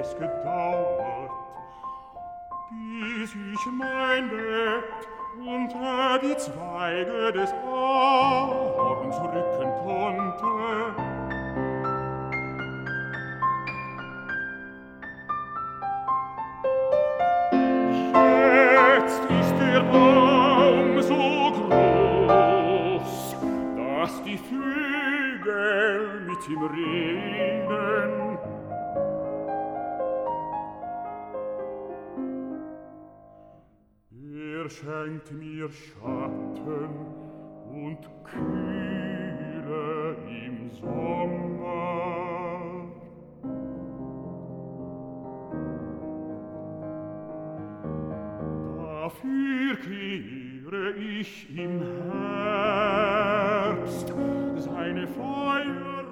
es gedauert, bis ich mein Bett unter die Zweige des Ahorns rücken konnte. Jetzt ist der Baum so groß, dass die Vögel mit ihm reden. Er schenkt mir Schatten und Kühle im Sommer. Dafür kehre ich im Herbst seine Feuer